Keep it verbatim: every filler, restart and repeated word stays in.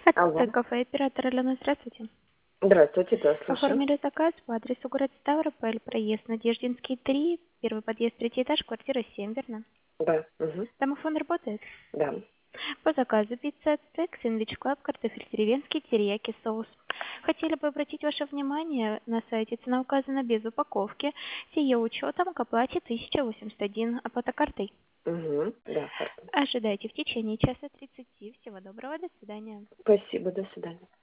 Алло. Это кафе оператор Алена, здравствуйте. Здравствуйте, да, слушаю. Оформили заказ по адресу город Ставрополь, проезд Надеждинский, три, первый подъезд, третий этаж, квартира семь, верно? Да, угу, Домофон работает? да. По заказу пицца, стейк, сэндвич, клаб, картофель деревенский, терияки, соус. Хотели бы обратить ваше внимание, на сайте цена указана без упаковки, сие учетом к оплате тысяча восемьдесят один, оплата картой. Угу, да, хорошо. Ожидайте в течение часа тридцати. Всего доброго, до свидания. Спасибо, до свидания.